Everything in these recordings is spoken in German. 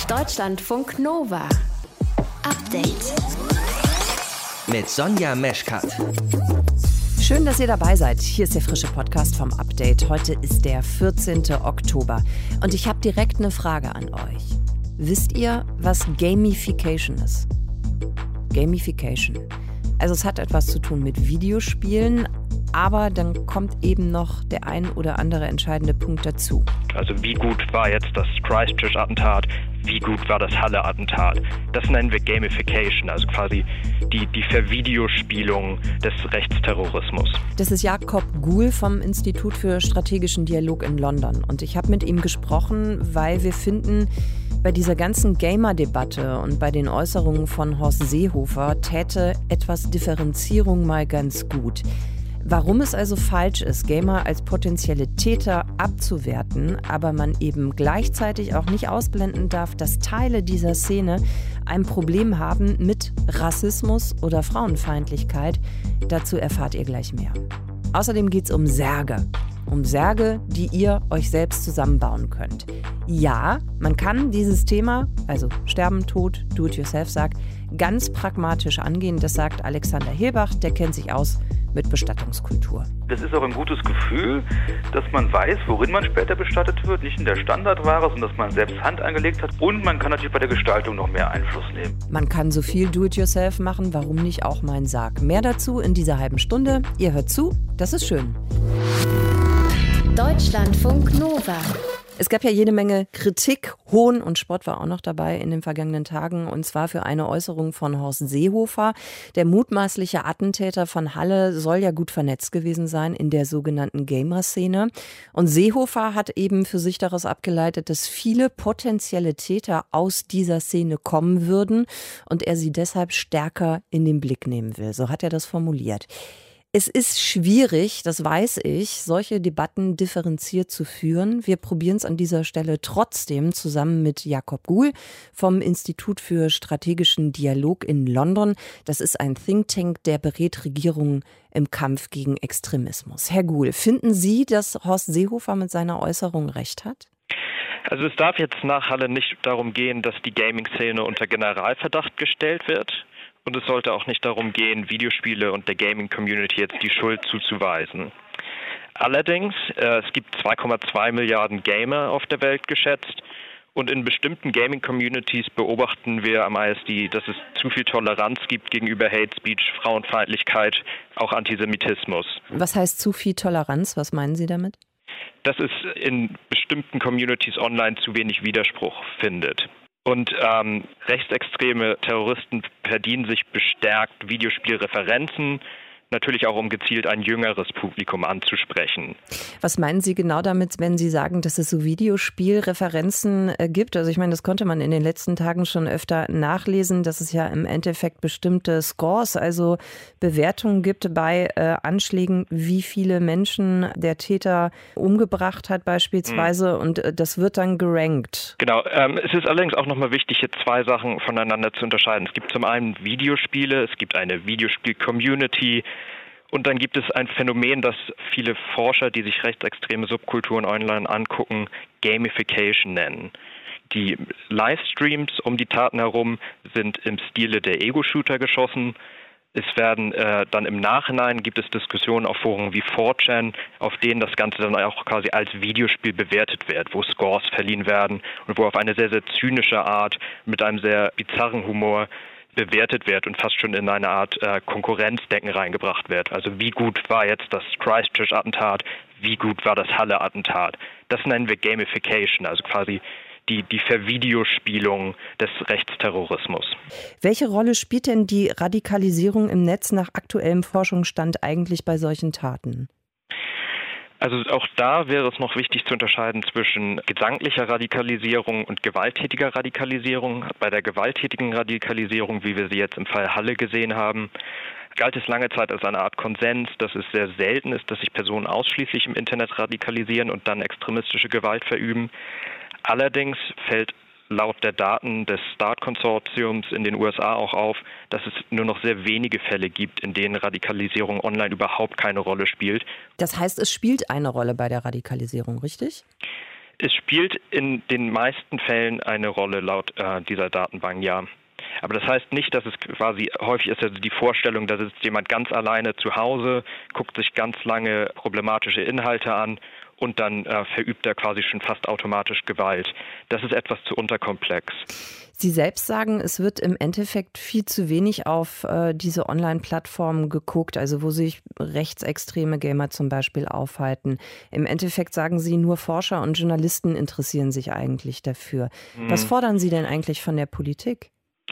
Deutschlandfunk Nova. Update. Mit Sonja Meschkat. Schön, dass ihr dabei seid. Hier ist der frische Podcast vom Update. Heute ist der 14. Oktober. Und ich habe direkt eine Frage an euch. Wisst ihr, was Gamification ist? Gamification. Also es hat etwas zu tun mit Videospielen, aber dann kommt eben noch der ein oder andere entscheidende Punkt dazu. Also wie gut war jetzt das Christchurch-Attentat? Wie gut war das Halle-Attentat? Das nennen wir Gamification, also quasi die Vervideospielung des Rechtsterrorismus. Das ist Jakob Guhl vom Institut für strategischen Dialog in London. Und ich habe mit ihm gesprochen, weil wir finden, bei dieser ganzen Gamer-Debatte und bei den Äußerungen von Horst Seehofer täte etwas Differenzierung mal ganz gut. Warum es also falsch ist, Gamer als potenzielle Täter abzuwerten, aber man eben gleichzeitig auch nicht ausblenden darf, dass Teile dieser Szene ein Problem haben mit Rassismus oder Frauenfeindlichkeit, dazu erfahrt ihr gleich mehr. Außerdem geht es um Särge. Um Särge, die ihr euch selbst zusammenbauen könnt. Ja, man kann dieses Thema, also Sterben, Tod, Do-it-yourself, ganz pragmatisch angehen. Das sagt Alexander Hilbach, der kennt sich aus mit Bestattungskultur. Das ist auch ein gutes Gefühl, dass man weiß, worin man später bestattet wird, nicht in der Standardware, sondern dass man selbst Hand angelegt hat. Und man kann natürlich bei der Gestaltung noch mehr Einfluss nehmen. Man kann so viel Do-it-yourself machen, warum nicht auch mein Sarg? Mehr dazu in dieser halben Stunde. Ihr hört zu, das ist schön. Deutschlandfunk Nova. Es gab ja jede Menge Kritik, Hohn und Spott war auch noch dabei in den vergangenen Tagen, und zwar für eine Äußerung von Horst Seehofer. Der mutmaßliche Attentäter von Halle soll ja gut vernetzt gewesen sein in der sogenannten Gamer-Szene. Und Seehofer hat eben für sich daraus abgeleitet, dass viele potenzielle Täter aus dieser Szene kommen würden und er sie deshalb stärker in den Blick nehmen will. So hat er das formuliert. Es ist schwierig, das weiß ich, solche Debatten differenziert zu führen. Wir probieren es an dieser Stelle trotzdem zusammen mit Jakob Guhl vom Institut für strategischen Dialog in London. Das ist ein Think Tank, der berät Regierungen im Kampf gegen Extremismus. Herr Guhl, finden Sie, dass Horst Seehofer mit seiner Äußerung recht hat? Also es darf jetzt nach Halle nicht darum gehen, dass die Gaming-Szene unter Generalverdacht gestellt wird. Und es sollte auch nicht darum gehen, Videospiele und der Gaming-Community jetzt die Schuld zuzuweisen. Allerdings, es gibt 2,2 Milliarden Gamer auf der Welt geschätzt. Und in bestimmten Gaming-Communities beobachten wir am ISD, dass es zu viel Toleranz gibt gegenüber Hate Speech, Frauenfeindlichkeit, auch Antisemitismus. Was heißt zu viel Toleranz? Was meinen Sie damit? Dass es in bestimmten Communities online zu wenig Widerspruch findet. Und rechtsextreme Terroristen verdienen sich bestärkt Videospielreferenzen, natürlich auch um gezielt ein jüngeres Publikum anzusprechen. Was meinen Sie genau damit, wenn Sie sagen, dass es so Videospielreferenzen gibt? Also ich meine, das konnte man in den letzten Tagen schon öfter nachlesen, dass es ja im Endeffekt bestimmte Scores, also Bewertungen gibt bei Anschlägen, wie viele Menschen der Täter umgebracht hat beispielsweise, und das wird dann gerankt. Genau, es ist allerdings auch nochmal wichtig, hier zwei Sachen voneinander zu unterscheiden. Es gibt zum einen Videospiele, es gibt eine Videospiel-Community. Und dann gibt es ein Phänomen, das viele Forscher, die sich rechtsextreme Subkulturen online angucken, Gamification nennen. Die Livestreams um die Taten herum sind im Stile der Ego-Shooter geschossen. Es werden dann im Nachhinein gibt es Diskussionen auf Foren wie 4chan, auf denen das Ganze dann auch quasi als Videospiel bewertet wird, wo Scores verliehen werden und wo auf eine sehr, sehr zynische Art mit einem sehr bizarren Humor bewertet wird und fast schon in eine Art Konkurrenzdenken reingebracht wird. Also wie gut war jetzt das Christchurch-Attentat, wie gut war das Halle-Attentat. Das nennen wir Gamification, also quasi die Vervideospielung des Rechtsterrorismus. Welche Rolle spielt denn die Radikalisierung im Netz nach aktuellem Forschungsstand eigentlich bei solchen Taten? Also auch da wäre es noch wichtig zu unterscheiden zwischen gedanklicher Radikalisierung und gewalttätiger Radikalisierung. Bei der gewalttätigen Radikalisierung, wie wir sie jetzt im Fall Halle gesehen haben, galt es lange Zeit als eine Art Konsens, dass es sehr selten ist, dass sich Personen ausschließlich im Internet radikalisieren und dann extremistische Gewalt verüben. Allerdings fällt laut der Daten des START-Konsortiums in den USA auch auf, dass es nur noch sehr wenige Fälle gibt, in denen Radikalisierung online überhaupt keine Rolle spielt. Das heißt, es spielt eine Rolle bei der Radikalisierung, richtig? Es spielt in den meisten Fällen eine Rolle laut dieser Datenbank, ja. Aber das heißt nicht, dass es quasi häufig ist, also die Vorstellung, da sitzt jemand ganz alleine zu Hause, guckt sich ganz lange problematische Inhalte an und dann verübt er quasi schon fast automatisch Gewalt. Das ist etwas zu unterkomplex. Sie selbst sagen, es wird im Endeffekt viel zu wenig auf diese Online-Plattformen geguckt, also wo sich rechtsextreme Gamer zum Beispiel aufhalten. Im Endeffekt sagen Sie, nur Forscher und Journalisten interessieren sich eigentlich dafür. Was fordern Sie denn eigentlich von der Politik?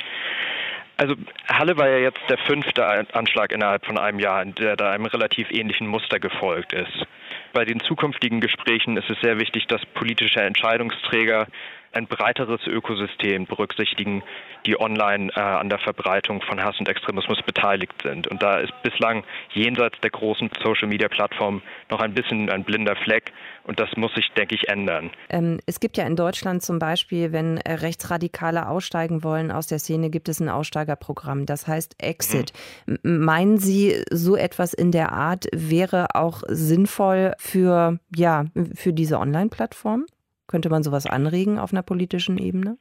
Also Halle war ja jetzt der 5. Anschlag innerhalb von einem Jahr, der da einem relativ ähnlichen Muster gefolgt ist. Bei den zukünftigen Gesprächen ist es sehr wichtig, dass politische Entscheidungsträger ein breiteres Ökosystem berücksichtigen, die online an der Verbreitung von Hass und Extremismus beteiligt sind. Und da ist bislang jenseits der großen Social-Media-Plattformen noch ein bisschen ein blinder Fleck. Und das muss sich, denke ich, ändern. Es gibt ja in Deutschland zum Beispiel, wenn Rechtsradikale aussteigen wollen aus der Szene, gibt es ein Aussteigerprogramm, das heißt Exit. Meinen Sie, so etwas in der Art wäre auch sinnvoll für diese Online-Plattform? Könnte man sowas anregen auf einer politischen Ebene?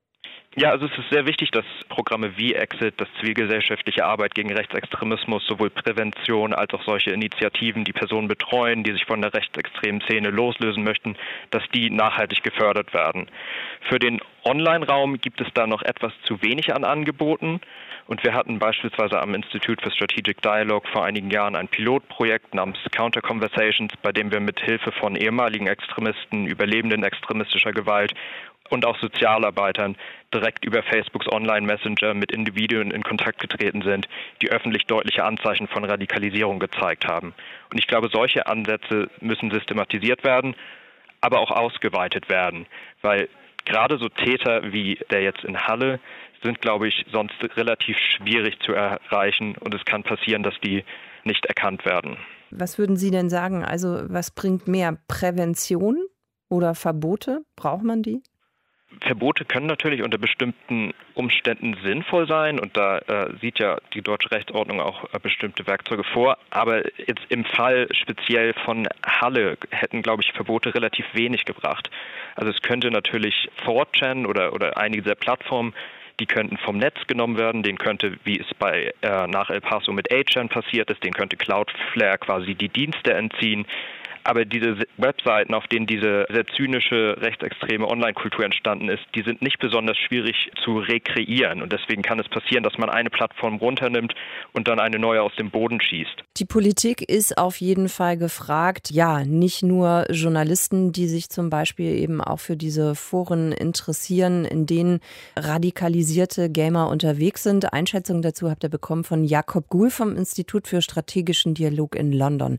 Ja, also es ist sehr wichtig, dass Programme wie Exit, das zivilgesellschaftliche Arbeit gegen Rechtsextremismus, sowohl Prävention als auch solche Initiativen, die Personen betreuen, die sich von der rechtsextremen Szene loslösen möchten, dass die nachhaltig gefördert werden. Für den Online-Raum gibt es da noch etwas zu wenig an Angeboten. Und wir hatten beispielsweise am Institute for Strategic Dialogue vor einigen Jahren ein Pilotprojekt namens Counter Conversations, bei dem wir mit Hilfe von ehemaligen Extremisten, Überlebenden extremistischer Gewalt und auch Sozialarbeitern direkt über Facebooks Online-Messenger mit Individuen in Kontakt getreten sind, die öffentlich deutliche Anzeichen von Radikalisierung gezeigt haben. Und ich glaube, solche Ansätze müssen systematisiert werden, aber auch ausgeweitet werden, weil gerade so Täter wie der jetzt in Halle sind, glaube ich, sonst relativ schwierig zu erreichen und es kann passieren, dass die nicht erkannt werden. Was würden Sie denn sagen? Also was bringt mehr? Prävention oder Verbote? Braucht man die? Verbote können natürlich unter bestimmten Umständen sinnvoll sein und da sieht ja die deutsche Rechtsordnung auch bestimmte Werkzeuge vor. Aber jetzt im Fall speziell von Halle hätten, glaube ich, Verbote relativ wenig gebracht. Also es könnte natürlich 4chan oder einige der Plattformen, die könnten vom Netz genommen werden, denen könnte, wie es bei nach El Paso mit 8chan passiert ist, denen könnte Cloudflare quasi die Dienste entziehen. Aber diese Webseiten, auf denen diese sehr zynische, rechtsextreme Online-Kultur entstanden ist, die sind nicht besonders schwierig zu rekreieren. Und deswegen kann es passieren, dass man eine Plattform runternimmt und dann eine neue aus dem Boden schießt. Die Politik ist auf jeden Fall gefragt. Ja, nicht nur Journalisten, die sich zum Beispiel eben auch für diese Foren interessieren, in denen radikalisierte Gamer unterwegs sind. Einschätzung dazu habt ihr bekommen von Jakob Guhl vom Institut für strategischen Dialog in London.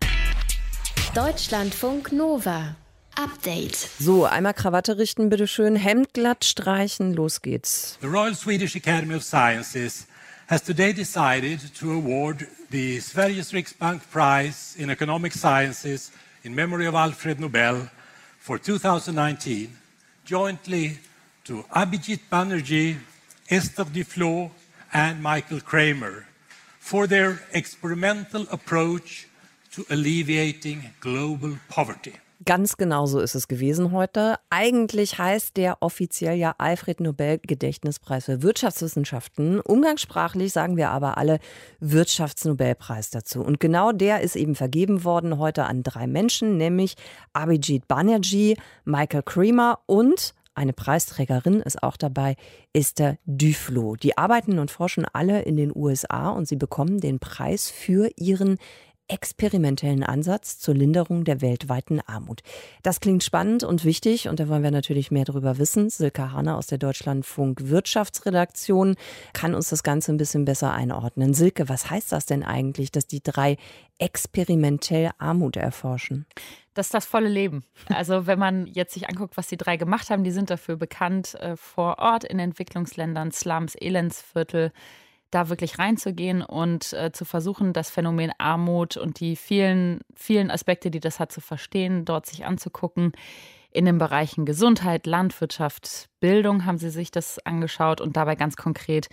Deutschlandfunk Nova. Update. So, einmal Krawatte richten, bitteschön. Hemd glatt streichen, los geht's. The Royal Swedish Academy of Sciences has today decided to award the Sveriges Riksbank Prize in Economic Sciences in memory of Alfred Nobel for 2019, jointly to Abhijit Banerjee, Esther Duflo and Michael Kramer for their experimental approach to alleviating global poverty. Ganz genau so ist es gewesen heute. Eigentlich heißt der offiziell ja Alfred Nobel Gedächtnispreis für Wirtschaftswissenschaften. Umgangssprachlich sagen wir aber alle Wirtschaftsnobelpreis dazu. Und genau der ist eben vergeben worden heute an 3 Menschen, nämlich Abhijit Banerjee, Michael Kramer und eine Preisträgerin ist auch dabei, Esther Duflo. Die arbeiten und forschen alle in den USA und sie bekommen den Preis für ihren experimentellen Ansatz zur Linderung der weltweiten Armut. Das klingt spannend und wichtig und da wollen wir natürlich mehr darüber wissen. Silke Hahner aus der Deutschlandfunk Wirtschaftsredaktion kann uns das Ganze ein bisschen besser einordnen. Silke, was heißt das denn eigentlich, dass die 3 experimentell Armut erforschen? Das ist das volle Leben. Also wenn man jetzt sich anguckt, was die 3 gemacht haben, die sind dafür bekannt, vor Ort in Entwicklungsländern, Slums, Elendsviertel, da wirklich reinzugehen und zu versuchen, das Phänomen Armut und die vielen, vielen Aspekte, die das hat, zu verstehen, dort sich anzugucken. In den Bereichen Gesundheit, Landwirtschaft, Bildung haben sie sich das angeschaut und dabei ganz konkret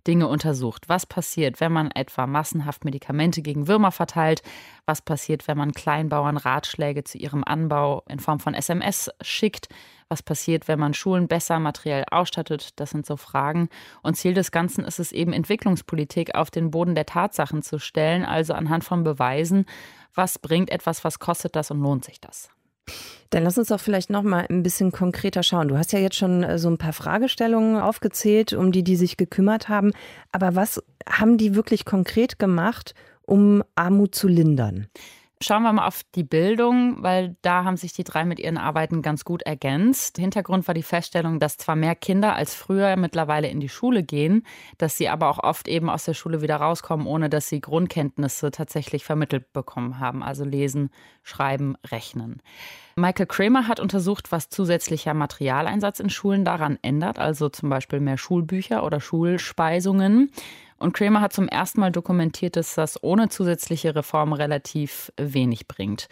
Dinge untersucht. Was passiert, wenn man etwa massenhaft Medikamente gegen Würmer verteilt? Was passiert, wenn man Kleinbauern Ratschläge zu ihrem Anbau in Form von SMS schickt? Was passiert, wenn man Schulen besser materiell ausstattet? Das sind so Fragen. Und Ziel des Ganzen ist es eben, Entwicklungspolitik auf den Boden der Tatsachen zu stellen, also anhand von Beweisen. Was bringt etwas, was kostet das und lohnt sich das? Dann lass uns doch vielleicht noch mal ein bisschen konkreter schauen. Du hast ja jetzt schon so ein paar Fragestellungen aufgezählt, um die sich gekümmert haben. Aber was haben die wirklich konkret gemacht, um Armut zu lindern? Schauen wir mal auf die Bildung, weil da haben sich die drei mit ihren Arbeiten ganz gut ergänzt. Hintergrund war die Feststellung, dass zwar mehr Kinder als früher mittlerweile in die Schule gehen, dass sie aber auch oft eben aus der Schule wieder rauskommen, ohne dass sie Grundkenntnisse tatsächlich vermittelt bekommen haben, also lesen, schreiben, rechnen. Michael Kramer hat untersucht, was zusätzlicher Materialeinsatz in Schulen daran ändert, also zum Beispiel mehr Schulbücher oder Schulspeisungen. Und Kramer hat zum ersten Mal dokumentiert, dass das ohne zusätzliche Reformen relativ wenig bringt.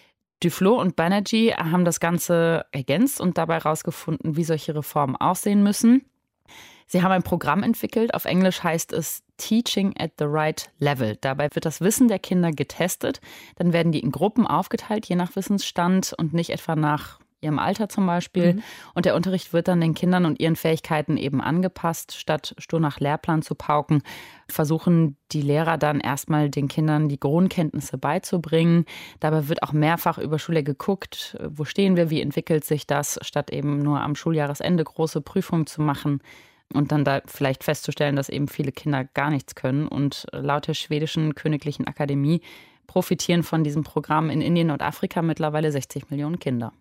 Duflo und Banerjee haben das Ganze ergänzt und dabei herausgefunden, wie solche Reformen aussehen müssen. Sie haben ein Programm entwickelt, auf Englisch heißt es Teaching at the Right Level. Dabei wird das Wissen der Kinder getestet, dann werden die in Gruppen aufgeteilt, je nach Wissensstand und nicht etwa nach ihrem Alter zum Beispiel. Und der Unterricht wird dann den Kindern und ihren Fähigkeiten eben angepasst. Statt stur nach Lehrplan zu pauken, versuchen die Lehrer dann erstmal den Kindern die Grundkenntnisse beizubringen. Dabei wird auch mehrfach über Schule geguckt, wo stehen wir, wie entwickelt sich das, statt eben nur am Schuljahresende große Prüfungen zu machen und dann da vielleicht festzustellen, dass eben viele Kinder gar nichts können. Und laut der schwedischen Königlichen Akademie profitieren von diesem Programm in Indien und Afrika mittlerweile 60 Millionen Kinder.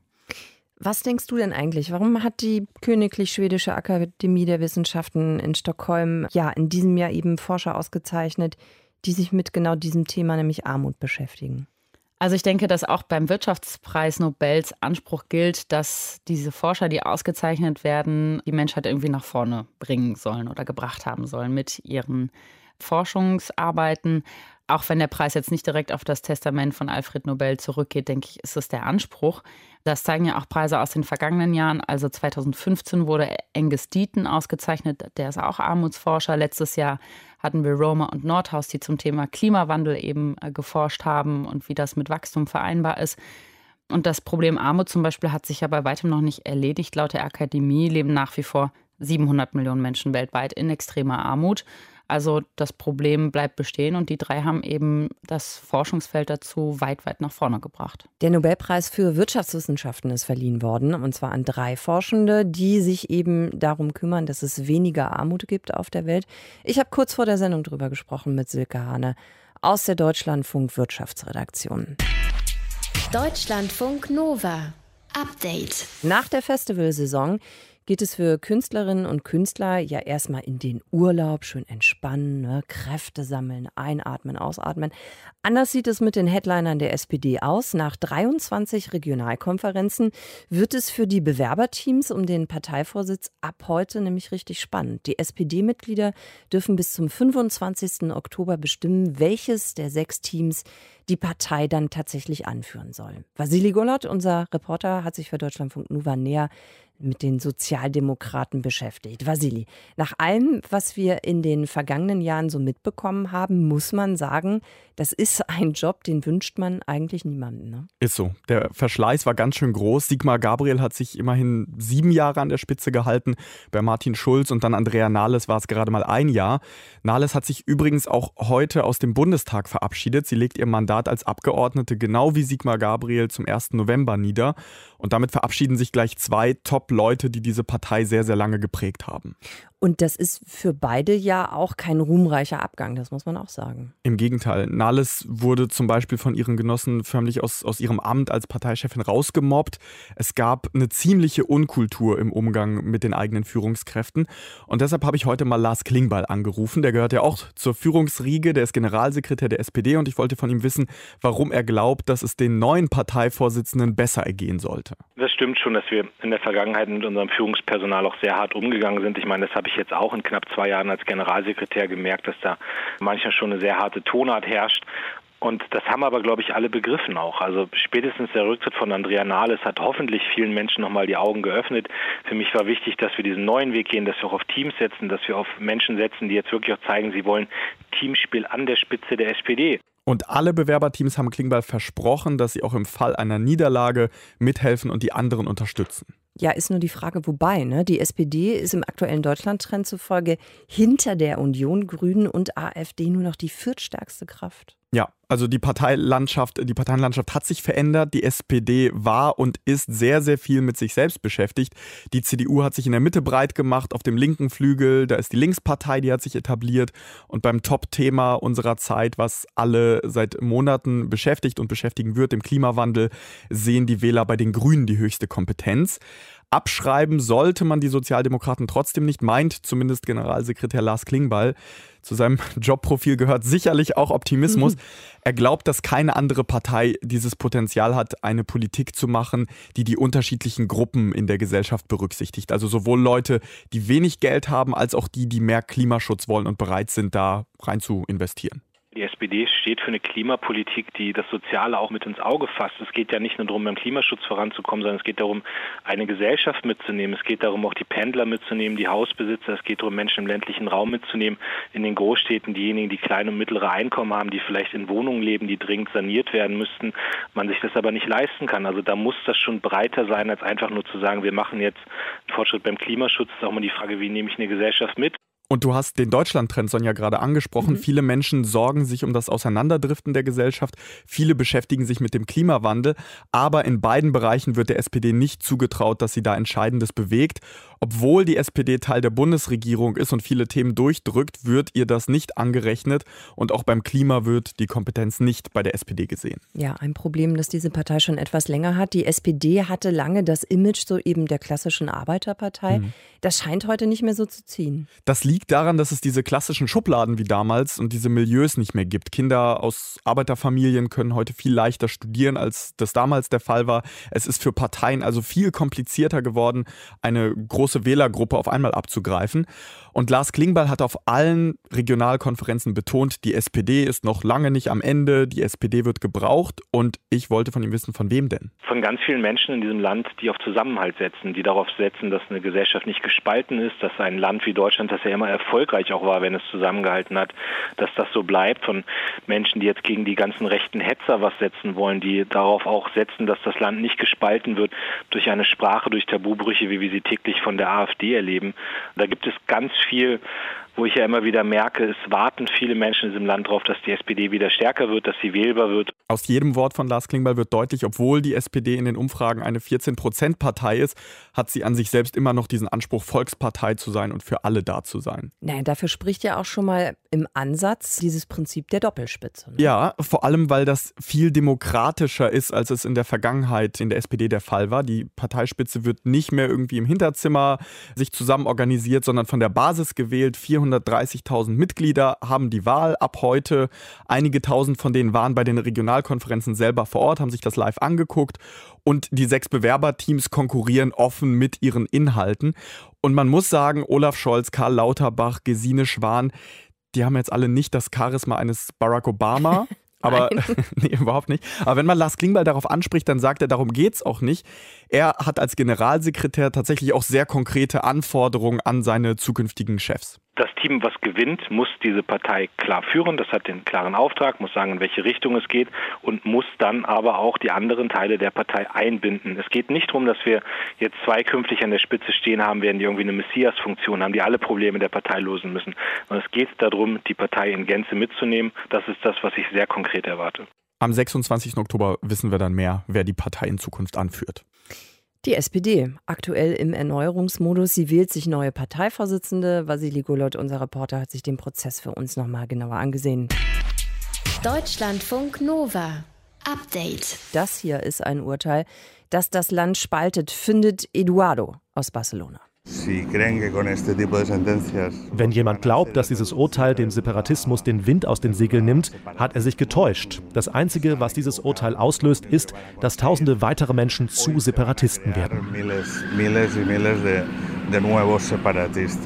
Was denkst du denn eigentlich? Warum hat die Königlich Schwedische Akademie der Wissenschaften in Stockholm in diesem Jahr eben Forscher ausgezeichnet, die sich mit genau diesem Thema, nämlich Armut, beschäftigen? Also ich denke, dass auch beim Wirtschaftspreis Nobels Anspruch gilt, dass diese Forscher, die ausgezeichnet werden, die Menschheit irgendwie nach vorne bringen sollen oder gebracht haben sollen mit ihren Forschungsarbeiten. Auch wenn der Preis jetzt nicht direkt auf das Testament von Alfred Nobel zurückgeht, denke ich, ist es der Anspruch. Das zeigen ja auch Preise aus den vergangenen Jahren. Also 2015 wurde Angus Deaton ausgezeichnet, der ist auch Armutsforscher. Letztes Jahr hatten wir Roma und Nordhaus, die zum Thema Klimawandel eben geforscht haben und wie das mit Wachstum vereinbar ist. Und das Problem Armut zum Beispiel hat sich ja bei weitem noch nicht erledigt. Laut der Akademie leben nach wie vor 700 Millionen Menschen weltweit in extremer Armut. Also das Problem bleibt bestehen und die drei haben eben das Forschungsfeld dazu weit, weit nach vorne gebracht. Der Nobelpreis für Wirtschaftswissenschaften ist verliehen worden, und zwar an 3 Forschende, die sich eben darum kümmern, dass es weniger Armut gibt auf der Welt. Ich habe kurz vor der Sendung drüber gesprochen mit Silke Hane aus der Deutschlandfunk Wirtschaftsredaktion. Deutschlandfunk Nova. Update. Nach der Festivalsaison geht es für Künstlerinnen und Künstler ja erstmal in den Urlaub, schön entspannen, ne? Kräfte sammeln, einatmen, ausatmen. Anders sieht es mit den Headlinern der SPD aus. Nach 23 Regionalkonferenzen wird es für die Bewerberteams um den Parteivorsitz ab heute nämlich richtig spannend. Die SPD-Mitglieder dürfen bis zum 25. Oktober bestimmen, welches der 6 Teams die Partei dann tatsächlich anführen soll. Wassili Golot, unser Reporter, hat sich für Deutschlandfunk Nova näher mit den Sozialdemokraten beschäftigt. Wassili, nach allem, was wir in den vergangenen Jahren so mitbekommen haben, muss man sagen, das ist ein Job, den wünscht man eigentlich niemandem. Ne? Ist so. Der Verschleiß war ganz schön groß. Sigmar Gabriel hat sich immerhin 7 Jahre an der Spitze gehalten. Bei Martin Schulz und dann Andrea Nahles war es gerade mal 1 Jahr. Nahles hat sich übrigens auch heute aus dem Bundestag verabschiedet. Sie legt ihr Mandat als Abgeordnete genau wie Sigmar Gabriel zum 1. November nieder. Und damit verabschieden sich gleich 2 Top-Leute, die diese Partei sehr, sehr lange geprägt haben. Und das ist für beide ja auch kein ruhmreicher Abgang, das muss man auch sagen. Im Gegenteil. Nahles wurde zum Beispiel von ihren Genossen förmlich aus ihrem Amt als Parteichefin rausgemobbt. Es gab eine ziemliche Unkultur im Umgang mit den eigenen Führungskräften. Und deshalb habe ich heute mal Lars Klingbeil angerufen. Der gehört ja auch zur Führungsriege, der ist Generalsekretär der SPD. Und ich wollte von ihm wissen, warum er glaubt, dass es den neuen Parteivorsitzenden besser ergehen sollte. Das stimmt schon, dass wir in der Vergangenheit mit unserem Führungspersonal auch sehr hart umgegangen sind. Ich meine, das habe ich jetzt auch in knapp 2 Jahren als Generalsekretär gemerkt, dass da manchmal schon eine sehr harte Tonart herrscht. Und das haben aber, glaube ich, alle begriffen auch. Also spätestens der Rücktritt von Andrea Nahles hat hoffentlich vielen Menschen nochmal die Augen geöffnet. Für mich war wichtig, dass wir diesen neuen Weg gehen, dass wir auch auf Teams setzen, dass wir auf Menschen setzen, die jetzt wirklich auch zeigen, sie wollen Teamspiel an der Spitze der SPD. Und alle Bewerberteams haben Klingbeil versprochen, dass sie auch im Fall einer Niederlage mithelfen und die anderen unterstützen. Ja, ist nur die Frage, wobei, ne? Die SPD ist im aktuellen Deutschland-Trend zufolge hinter der Union, Grünen und AfD nur noch die viertstärkste Kraft. Ja, also die Parteienlandschaft hat sich verändert. Die SPD war und ist sehr, sehr viel mit sich selbst beschäftigt. Die CDU hat sich in der Mitte breit gemacht, auf dem linken Flügel, da ist die Linkspartei, die hat sich etabliert. Und beim Top-Thema unserer Zeit, was alle seit Monaten beschäftigt und beschäftigen wird, dem Klimawandel, sehen die Wähler bei den Grünen die höchste Kompetenz. Abschreiben sollte man die Sozialdemokraten trotzdem nicht, meint zumindest Generalsekretär Lars Klingbeil. Zu seinem Jobprofil gehört sicherlich auch Optimismus. Er glaubt, dass keine andere Partei dieses Potenzial hat, eine Politik zu machen, die die unterschiedlichen Gruppen in der Gesellschaft berücksichtigt. Also sowohl Leute, die wenig Geld haben, als auch die mehr Klimaschutz wollen und bereit sind, da rein zu investieren. Die SPD steht für eine Klimapolitik, die das Soziale auch mit ins Auge fasst. Es geht ja nicht nur darum, beim Klimaschutz voranzukommen, sondern es geht darum, eine Gesellschaft mitzunehmen. Es geht darum, auch die Pendler mitzunehmen, die Hausbesitzer. Es geht darum, Menschen im ländlichen Raum mitzunehmen. In den Großstädten diejenigen, die kleine und mittlere Einkommen haben, die vielleicht in Wohnungen leben, die dringend saniert werden müssten, man sich das aber nicht leisten kann. Also da muss das schon breiter sein, als einfach nur zu sagen, wir machen jetzt einen Fortschritt beim Klimaschutz. Das ist auch mal die Frage, wie nehme ich eine Gesellschaft mit? Und du hast den Deutschland-Trend, Sonja, gerade angesprochen. Viele Menschen sorgen sich um das Auseinanderdriften der Gesellschaft. Viele beschäftigen sich mit dem Klimawandel. Aber in beiden Bereichen wird der SPD nicht zugetraut, dass sie da Entscheidendes bewegt. Obwohl die SPD Teil der Bundesregierung ist und viele Themen durchdrückt, wird ihr das nicht angerechnet. Und auch beim Klima wird die Kompetenz nicht bei der SPD gesehen. Ja, ein Problem, das diese Partei schon etwas länger hat. Die SPD hatte lange das Image so eben der klassischen Arbeiterpartei. Das scheint heute nicht mehr so zu ziehen. Das liegt daran, dass es diese klassischen Schubladen wie damals und diese Milieus nicht mehr gibt. Kinder aus Arbeiterfamilien können heute viel leichter studieren, als das damals der Fall war. Es ist für Parteien also viel komplizierter geworden, eine große Wählergruppe auf einmal abzugreifen. Und Lars Klingbeil hat auf allen Regionalkonferenzen betont, die SPD ist noch lange nicht am Ende, die SPD wird gebraucht. Und ich wollte von ihm wissen, von wem denn? Von ganz vielen Menschen in diesem Land, die auf Zusammenhalt setzen, die darauf setzen, dass eine Gesellschaft nicht gespalten ist, dass ein Land wie Deutschland, das ja immer erfolgreich auch war, wenn es zusammengehalten hat, dass das so bleibt. Von Menschen, die jetzt gegen die ganzen rechten Hetzer was setzen wollen, die darauf auch setzen, dass das Land nicht gespalten wird durch eine Sprache, durch Tabubrüche, wie wir sie täglich von der AfD erleben. Da gibt es ganz viel, wo ich ja immer wieder merke, es warten viele Menschen in diesem Land darauf, dass die SPD wieder stärker wird, dass sie wählbar wird. Aus jedem Wort von Lars Klingbeil wird deutlich, obwohl die SPD in den Umfragen eine 14%-Partei ist, hat sie an sich selbst immer noch diesen Anspruch, Volkspartei zu sein und für alle da zu sein. Naja, dafür spricht ja auch schon mal im Ansatz dieses Prinzip der Doppelspitze. Ne? Ja, vor allem, weil das viel demokratischer ist, als es in der Vergangenheit in der SPD der Fall war. Die Parteispitze wird nicht mehr irgendwie im Hinterzimmer sich zusammen organisiert, sondern von der Basis gewählt. 430.000 Mitglieder haben die Wahl ab heute. Einige tausend von denen waren bei den Regionalkonferenzen selber vor Ort, haben sich das live angeguckt. Und die 6 Bewerberteams konkurrieren offen mit ihren Inhalten. Und man muss sagen, Olaf Scholz, Karl Lauterbach, Gesine Schwan, die haben jetzt alle nicht das Charisma eines Barack Obama. Aber nee, überhaupt nicht. Aber wenn man Lars Klingbeil darauf anspricht, dann sagt er, darum geht's auch nicht. Er hat als Generalsekretär tatsächlich auch sehr konkrete Anforderungen an seine zukünftigen Chefs. Das Team, was gewinnt, muss diese Partei klar führen. Das hat den klaren Auftrag, muss sagen, in welche Richtung es geht und muss dann aber auch die anderen Teile der Partei einbinden. Es geht nicht darum, dass wir jetzt 2 künftig an der Spitze stehen haben werden, die irgendwie eine Messias-Funktion haben, die alle Probleme der Partei lösen müssen. Sondern es geht darum, die Partei in Gänze mitzunehmen. Das ist das, was ich sehr konkret erwarte. Am 26. Oktober wissen wir dann mehr, wer die Partei in Zukunft anführt. Die SPD, aktuell im Erneuerungsmodus. Sie wählt sich neue Parteivorsitzende. Vasili Golot, unser Reporter, hat sich den Prozess für uns nochmal genauer angesehen. Deutschlandfunk Nova. Update. Das hier ist ein Urteil, das das Land spaltet, findet Eduardo aus Barcelona. Wenn jemand glaubt, dass dieses Urteil dem Separatismus den Wind aus den Segeln nimmt, hat er sich getäuscht. Das Einzige, was dieses Urteil auslöst, ist, dass tausende weitere Menschen zu Separatisten werden.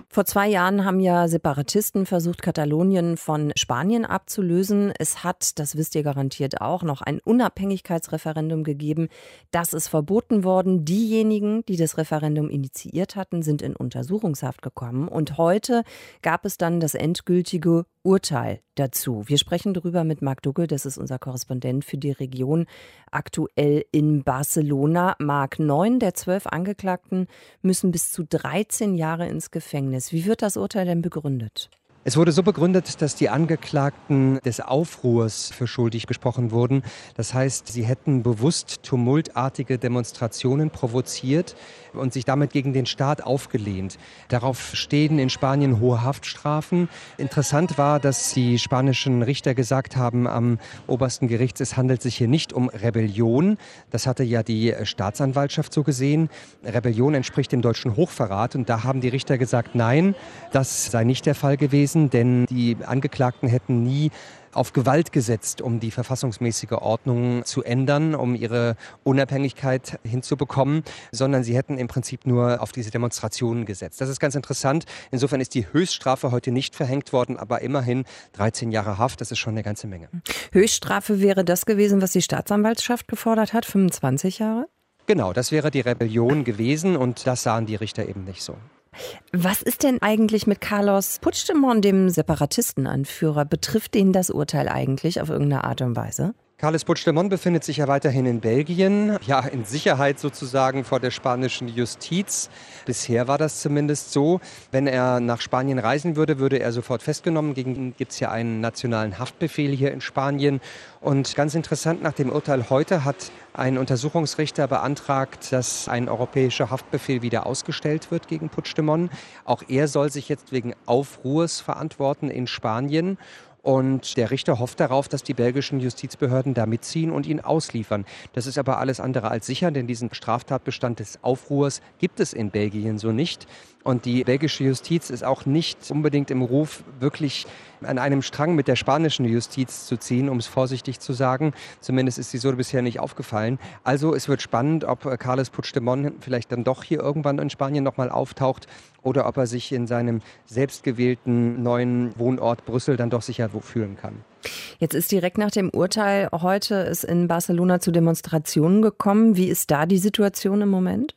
Vor 2 Jahren haben ja Separatisten versucht, Katalonien von Spanien abzulösen. Es hat, das wisst ihr garantiert auch, noch ein Unabhängigkeitsreferendum gegeben. Das ist verboten worden. Diejenigen, die das Referendum initiiert hatten, sind in Untersuchungshaft gekommen. Und heute gab es dann das endgültige Urteil dazu. Wir sprechen darüber mit Marc Dugge, das ist unser Korrespondent für die Region, aktuell in Barcelona. Marc, 9 der 12 Angeklagten müssen bis zu 13 Jahre ins Gefängnis. Wie wird das Urteil denn begründet? Es wurde so begründet, dass die Angeklagten des Aufruhrs für schuldig gesprochen wurden. Das heißt, sie hätten bewusst tumultartige Demonstrationen provoziert und sich damit gegen den Staat aufgelehnt. Darauf stehen in Spanien hohe Haftstrafen. Interessant war, dass die spanischen Richter gesagt haben am obersten Gericht, es handelt sich hier nicht um Rebellion. Das hatte ja die Staatsanwaltschaft so gesehen. Rebellion entspricht dem deutschen Hochverrat. Und da haben die Richter gesagt, nein, das sei nicht der Fall gewesen. Denn die Angeklagten hätten nie auf Gewalt gesetzt, um die verfassungsmäßige Ordnung zu ändern, um ihre Unabhängigkeit hinzubekommen, sondern sie hätten im Prinzip nur auf diese Demonstrationen gesetzt. Das ist ganz interessant. Insofern ist die Höchststrafe heute nicht verhängt worden, aber immerhin 13 Jahre Haft, das ist schon eine ganze Menge. Höchststrafe wäre das gewesen, was die Staatsanwaltschaft gefordert hat, 25 Jahre? Genau, das wäre die Rebellion gewesen und das sahen die Richter eben nicht so. Was ist denn eigentlich mit Carlos Puigdemont, dem Separatistenanführer? Betrifft den das Urteil eigentlich auf irgendeine Art und Weise? Carles Puigdemont befindet sich ja weiterhin in Belgien, ja in Sicherheit sozusagen vor der spanischen Justiz. Bisher war das zumindest so. Wenn er nach Spanien reisen würde, würde er sofort festgenommen. Gegen ihn gibt es ja einen nationalen Haftbefehl hier in Spanien. Und ganz interessant, nach dem Urteil heute hat ein Untersuchungsrichter beantragt, dass ein europäischer Haftbefehl wieder ausgestellt wird gegen Puigdemont. Auch er soll sich jetzt wegen Aufruhrs verantworten in Spanien. Und der Richter hofft darauf, dass die belgischen Justizbehörden da mitziehen und ihn ausliefern. Das ist aber alles andere als sicher, denn diesen Straftatbestand des Aufruhrs gibt es in Belgien so nicht. Und die belgische Justiz ist auch nicht unbedingt im Ruf, wirklich an einem Strang mit der spanischen Justiz zu ziehen, um es vorsichtig zu sagen. Zumindest ist sie so bisher nicht aufgefallen. Also es wird spannend, ob Carles Puigdemont vielleicht dann doch hier irgendwann in Spanien nochmal auftaucht oder ob er sich in seinem selbstgewählten neuen Wohnort Brüssel dann doch sicher fühlen kann. Jetzt ist direkt nach dem Urteil heute ist in Barcelona zu Demonstrationen gekommen. Wie ist da die Situation im Moment?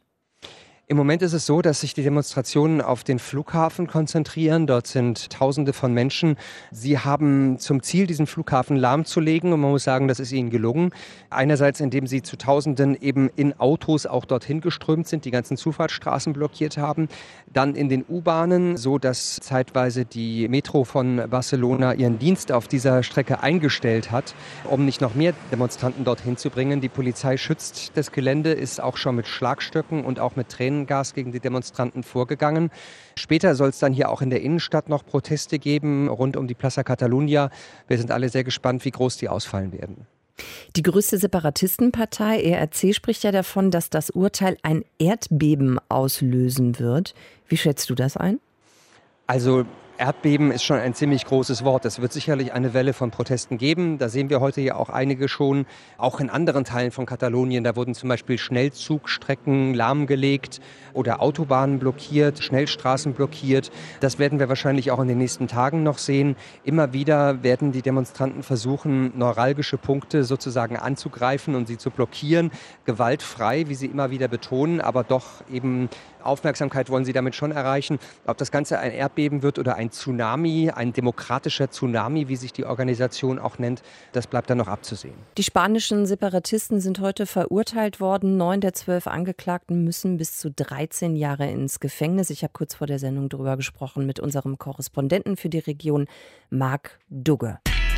Im Moment ist es so, dass sich die Demonstrationen auf den Flughafen konzentrieren. Dort sind Tausende von Menschen. Sie haben zum Ziel, diesen Flughafen lahmzulegen. Und man muss sagen, das ist ihnen gelungen. Einerseits, indem sie zu Tausenden eben in Autos auch dorthin geströmt sind, die ganzen Zufahrtsstraßen blockiert haben. Dann in den U-Bahnen, so dass zeitweise die Metro von Barcelona ihren Dienst auf dieser Strecke eingestellt hat, um nicht noch mehr Demonstranten dorthin zu bringen. Die Polizei schützt das Gelände, ist auch schon mit Schlagstöcken und auch mit Tränengas gegen die Demonstranten vorgegangen. Später soll es dann hier auch in der Innenstadt noch Proteste geben, rund um die Plaza Catalunya. Wir sind alle sehr gespannt, wie groß die ausfallen werden. Die größte Separatistenpartei, ERC, spricht ja davon, dass das Urteil ein Erdbeben auslösen wird. Wie schätzt du das ein? Also Erdbeben ist schon ein ziemlich großes Wort. Es wird sicherlich eine Welle von Protesten geben. Da sehen wir heute ja auch einige schon. Auch in anderen Teilen von Katalonien. Da wurden zum Beispiel Schnellzugstrecken lahmgelegt oder Autobahnen blockiert, Schnellstraßen blockiert. Das werden wir wahrscheinlich auch in den nächsten Tagen noch sehen. Immer wieder werden die Demonstranten versuchen, neuralgische Punkte sozusagen anzugreifen und sie zu blockieren. Gewaltfrei, wie sie immer wieder betonen, aber doch eben Aufmerksamkeit wollen sie damit schon erreichen. Ob das Ganze ein Erdbeben wird oder ein Tsunami, ein demokratischer Tsunami, wie sich die Organisation auch nennt, das bleibt dann noch abzusehen. Die spanischen Separatisten sind heute verurteilt worden. 9 der 12 Angeklagten müssen bis zu 13 Jahre ins Gefängnis. Ich habe kurz vor der Sendung darüber gesprochen mit unserem Korrespondenten für die Region, Marc Dugge.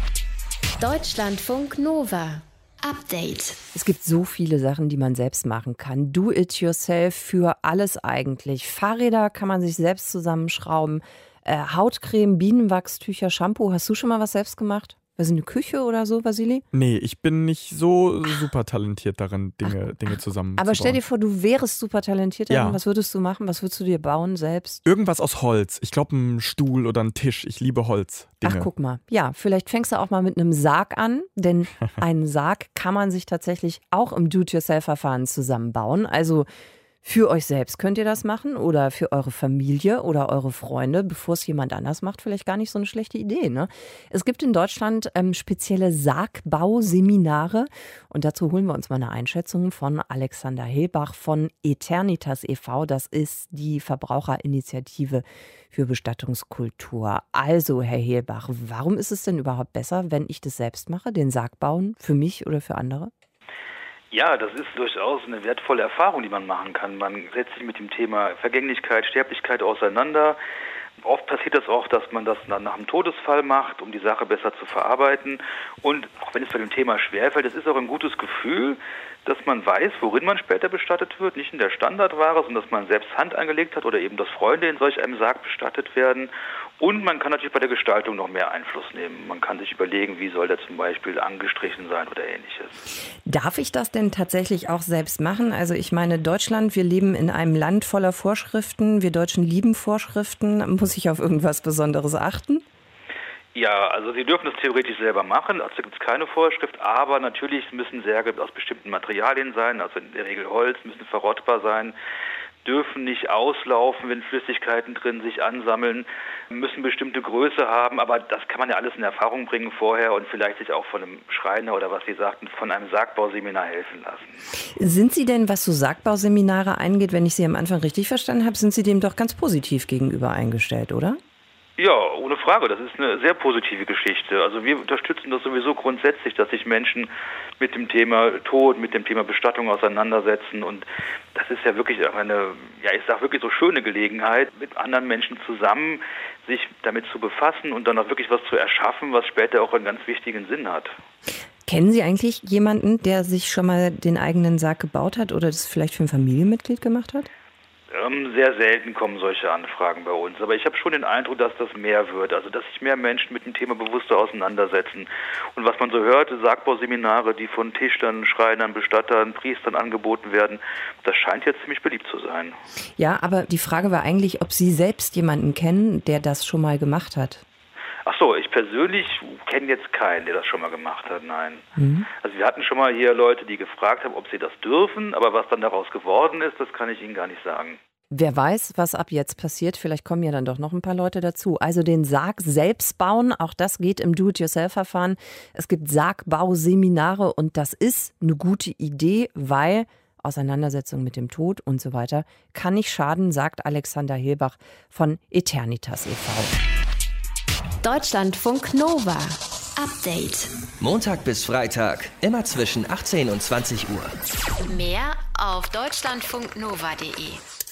Deutschlandfunk Nova. Update. Es gibt so viele Sachen, die man selbst machen kann. Do it yourself für alles eigentlich. Fahrräder kann man sich selbst zusammenschrauben. Hautcreme, Bienenwachstücher, Shampoo. Hast du schon mal was selbst gemacht? Was, eine Küche oder so, Vasili? Nee, ich bin nicht so super talentiert darin, Dinge zusammenzubauen. Aber stell dir vor, du wärst super talentiert darin. Ja. Was würdest du machen? Was würdest du dir bauen selbst? Irgendwas aus Holz. Ich glaube, ein Stuhl oder ein Tisch. Ich liebe Holz. Ach, guck mal. Ja, vielleicht fängst du auch mal mit einem Sarg an, denn einen Sarg kann man sich tatsächlich auch im Do-it-yourself-Verfahren zusammenbauen. Also Für euch selbst könnt ihr das machen oder für eure Familie oder eure Freunde, bevor es jemand anders macht, vielleicht gar nicht so eine schlechte Idee. Ne? Es gibt in Deutschland spezielle Sargbauseminare und dazu holen wir uns mal eine Einschätzung von Alexander Hilbach von Eternitas e.V. Das ist die Verbraucherinitiative für Bestattungskultur. Also, Herr Hilbach, warum ist es denn überhaupt besser, wenn ich das selbst mache, den Sarg bauen, für mich oder für andere? Ja, das ist durchaus eine wertvolle Erfahrung, die man machen kann. Man setzt sich mit dem Thema Vergänglichkeit, Sterblichkeit auseinander. Oft passiert das auch, dass man das dann nach einem Todesfall macht, um die Sache besser zu verarbeiten. Und auch wenn es bei dem Thema schwerfällt, es ist auch ein gutes Gefühl, dass man weiß, worin man später bestattet wird, nicht in der Standardware, sondern dass man selbst Hand angelegt hat oder eben, dass Freunde in solch einem Sarg bestattet werden. Und man kann natürlich bei der Gestaltung noch mehr Einfluss nehmen. Man kann sich überlegen, wie soll der zum Beispiel angestrichen sein oder Ähnliches. Darf ich das denn tatsächlich auch selbst machen? Also ich meine, Deutschland, wir leben in einem Land voller Vorschriften. Wir Deutschen lieben Vorschriften. Muss ich auf irgendwas Besonderes achten? Ja, also Sie dürfen das theoretisch selber machen, also gibt es keine Vorschrift, aber natürlich müssen Särge aus bestimmten Materialien sein, also in der Regel Holz, müssen verrottbar sein, dürfen nicht auslaufen, wenn Flüssigkeiten drin sich ansammeln, müssen bestimmte Größe haben, aber das kann man ja alles in Erfahrung bringen vorher und vielleicht sich auch von einem Schreiner oder was Sie sagten, von einem Sargbauseminar helfen lassen. Sind Sie denn, was so Sargbauseminare angeht, wenn ich Sie am Anfang richtig verstanden habe, sind Sie dem doch ganz positiv gegenüber eingestellt, oder? Ja, ohne Frage. Das ist eine sehr positive Geschichte. Also wir unterstützen das sowieso grundsätzlich, dass sich Menschen mit dem Thema Tod, mit dem Thema Bestattung auseinandersetzen. Und das ist ja wirklich eine, ich sag wirklich so schöne Gelegenheit, mit anderen Menschen zusammen sich damit zu befassen und dann auch wirklich was zu erschaffen, was später auch einen ganz wichtigen Sinn hat. Kennen Sie eigentlich jemanden, der sich schon mal den eigenen Sarg gebaut hat oder das vielleicht für ein Familienmitglied gemacht hat? Sehr selten kommen solche Anfragen bei uns. Aber ich habe schon den Eindruck, dass das mehr wird. Also dass sich mehr Menschen mit dem Thema bewusster auseinandersetzen. Und was man so hört, Sargbauseminare, die von Tischlern, Schreinern, Bestattern, Priestern angeboten werden, das scheint jetzt ziemlich beliebt zu sein. Ja, aber die Frage war eigentlich, ob Sie selbst jemanden kennen, der das schon mal gemacht hat. Ach so, ich persönlich kenne jetzt keinen, der das schon mal gemacht hat, nein. Also wir hatten schon mal hier Leute, die gefragt haben, ob sie das dürfen, aber was dann daraus geworden ist, das kann ich Ihnen gar nicht sagen. Wer weiß, was ab jetzt passiert, vielleicht kommen ja dann doch noch ein paar Leute dazu. Also den Sarg selbst bauen, auch das geht im Do-it-yourself-Verfahren. Es gibt Sargbauseminare und das ist eine gute Idee, weil Auseinandersetzung mit dem Tod und so weiter kann nicht schaden, sagt Alexander Hilbach von Eternitas e.V. Deutschlandfunk Nova. Update. Montag bis Freitag, immer zwischen 18 und 20 Uhr. Mehr auf deutschlandfunknova.de.